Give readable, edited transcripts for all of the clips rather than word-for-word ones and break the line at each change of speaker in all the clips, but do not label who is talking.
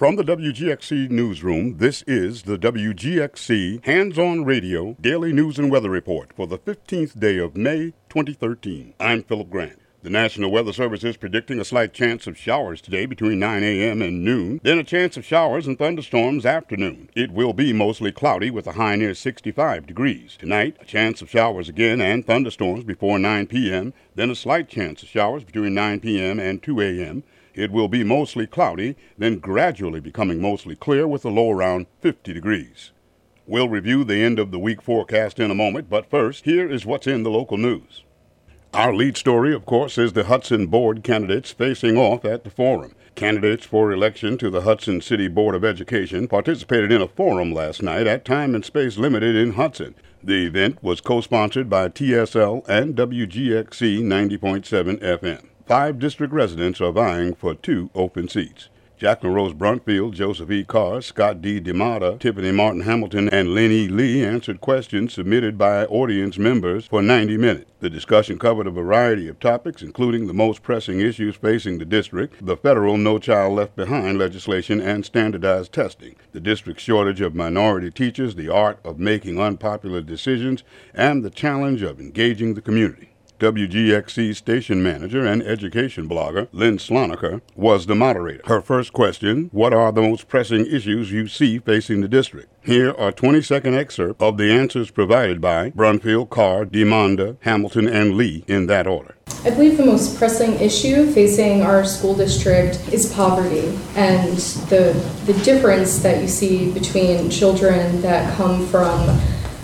From the WGXC Newsroom, this is the WGXC Hands-On Radio Daily News and Weather Report for the 15th day of May, 2013. I'm Philip Grant. The National Weather Service is predicting a slight chance of showers today between 9 a.m. and noon, then a chance of showers and thunderstorms afternoon. It will be mostly cloudy with a high near 65 degrees. Tonight, a chance of showers again and thunderstorms before 9 p.m., then a slight chance of showers between 9 p.m. and 2 a.m. It will be mostly cloudy, then gradually becoming mostly clear with a low around 50 degrees. We'll review the end of the week forecast in a moment, but first, here is what's in the local news. Our lead story, of course, is the Hudson Board candidates facing off at the forum. Candidates for election to the Hudson City Board of Education participated in a forum last night at Time and Space Limited in Hudson. The event was co-sponsored by TSL and WGXC 90.7 FM. 5 district residents are vying for 2 open seats. Jacqueline Rose Brunfield, Joseph E. Carr, Scott D. DeMata, Tiffany Martin Hamilton, and Lenny Lee answered questions submitted by audience members for 90 minutes. The discussion covered a variety of topics, including the most pressing issues facing the district, the federal No Child Left Behind legislation, and standardized testing, the district's shortage of minority teachers, the art of making unpopular decisions, and the challenge of engaging the community. WGXC station manager and education blogger Lynn Sloniker was the moderator. Her first question, what are the most pressing issues you see facing the district? Here are 20-second excerpts of the answers provided by Brunfield, Carr, DeManda, Hamilton, and Lee in that order.
I believe the most pressing issue facing our school district is poverty and the difference that you see between children that come from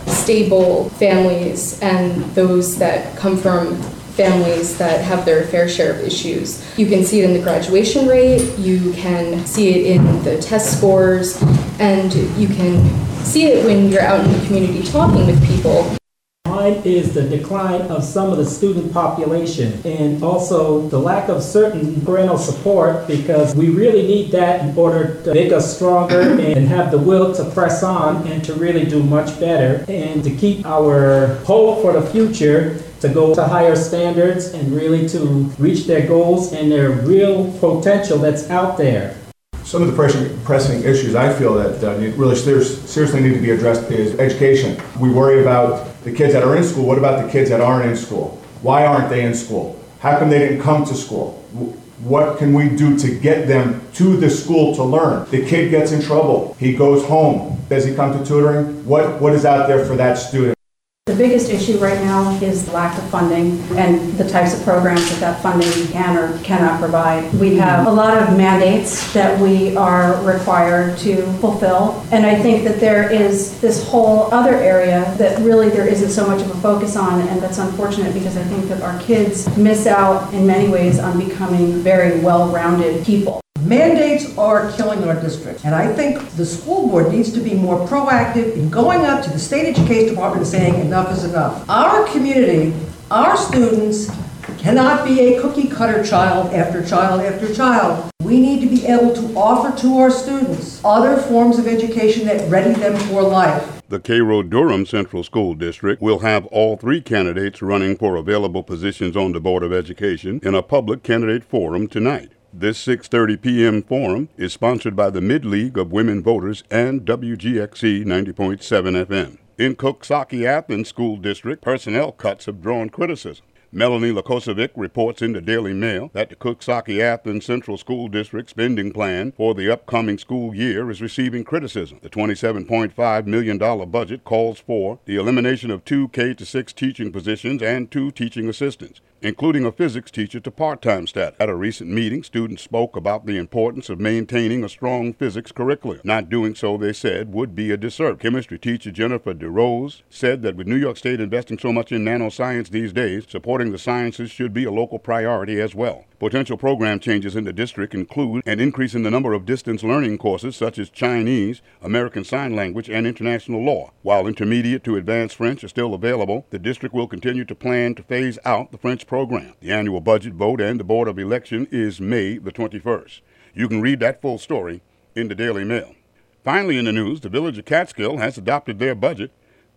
stable families and those that come from families that have their fair share of issues. You can see it in the graduation rate, you can see it in the test scores, and you can see it when you're out in the community talking with people.
Mine is the decline of some of the student population and also the lack of certain parental support, because we really need that in order to make us stronger and have the will to press on and to really do much better and to keep our hope for the future to go to higher standards and really to reach their goals and their real potential that's out there.
Some of the pressing issues I feel that really seriously need to be addressed is education. We worry about the kids that are in school. What about the kids that aren't in school? Why aren't they in school? How come they didn't come to school? What can we do to get them to the school to learn? The kid gets in trouble. He goes home. Does he come to tutoring? What is out there for that student?
The biggest issue right now is the lack of funding and the types of programs that funding can or cannot provide. We have a lot of mandates that we are required to fulfill, and I think that there is this whole other area that really there isn't so much of a focus on, and that's unfortunate because I think that our kids miss out in many ways on becoming very well-rounded people.
Mandates are killing our district, and I think the school board needs to be more proactive in going up to the state education department and saying enough is enough. Our community, our students cannot be a cookie cutter child after child after child. We need to be able to offer to our students other forms of education that ready them for life.
The Cairo-Durham Central School District will have all 3 candidates running for available positions on the Board of Education in a public candidate forum tonight. This 6:30 p.m. forum is sponsored by the Mid-League of Women Voters and WGXC 90.7 FM. In Coxsackie-Athens School District, personnel cuts have drawn criticism. Melanie Lakosovic reports in the Daily Mail that the Coxsackie-Athens Central School District spending plan for the upcoming school year is receiving criticism. The $27.5 million budget calls for the elimination of 2 K-6 teaching positions and 2 teaching assistants, including a physics teacher to part-time status. At a recent meeting, students spoke about the importance of maintaining a strong physics curriculum. Not doing so, they said, would be a disservice. Chemistry teacher Jennifer DeRose said that with New York State investing so much in nanoscience these days, supporting the sciences should be a local priority as well. Potential program changes in the district include an increase in the number of distance learning courses such as Chinese, American Sign Language, and international law. While intermediate to advanced French are still available, the district will continue to plan to phase out the French program. The annual budget vote and the Board of Election is May the 21st. You can read that full story in the Daily Mail. Finally in the news, the village of Catskill has adopted their budget.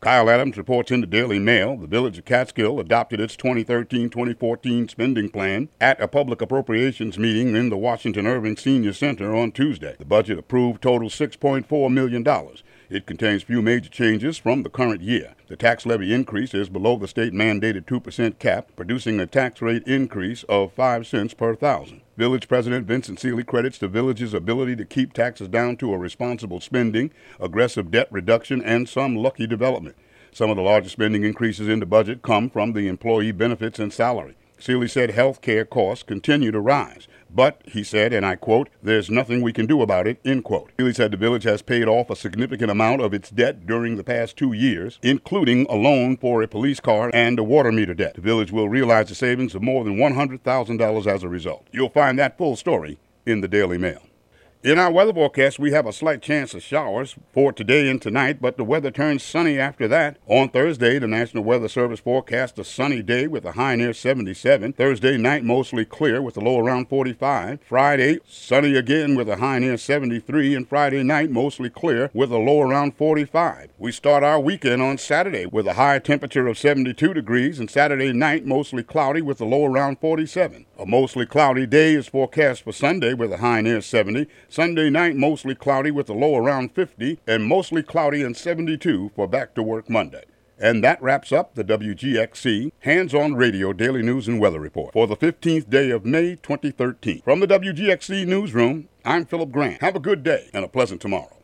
Kyle Adams reports in the Daily Mail the Village of Catskill adopted its 2013-2014 spending plan at a public appropriations meeting in the Washington Irving Senior Center on Tuesday. The budget approved totals $6.4 million. It contains few major changes from the current year. The tax levy increase is below the state-mandated 2% cap, producing a tax rate increase of 5 cents per thousand. Village President Vincent Seeley credits the village's ability to keep taxes down to a responsible spending, aggressive debt reduction, and some lucky development. Some of the largest spending increases in the budget come from the employee benefits and salary. Seeley said health care costs continue to rise, but, he said, and I quote, "there's nothing we can do about it," end quote. Seeley said the village has paid off a significant amount of its debt during the past 2 years, including a loan for a police car and a water meter debt. The village will realize a savings of more than $100,000 as a result. You'll find that full story in the Daily Mail. In our weather forecast, we have a slight chance of showers for today and tonight, but the weather turns sunny after that. On Thursday, the National Weather Service forecasts a sunny day with a high near 77. Thursday night, mostly clear with a low around 45. Friday, sunny again with a high near 73. And Friday night, mostly clear with a low around 45. We start our weekend on Saturday with a high temperature of 72 degrees, and Saturday night, mostly cloudy with a low around 47. A mostly cloudy day is forecast for Sunday with a high near 70. Sunday night, mostly cloudy with a low around 50, and mostly cloudy and 72 for back to work Monday. And that wraps up the WGXC Hands-On Radio Daily News and Weather Report for the 15th day of May 2013. From the WGXC Newsroom, I'm Philip Grant. Have a good day and a pleasant tomorrow.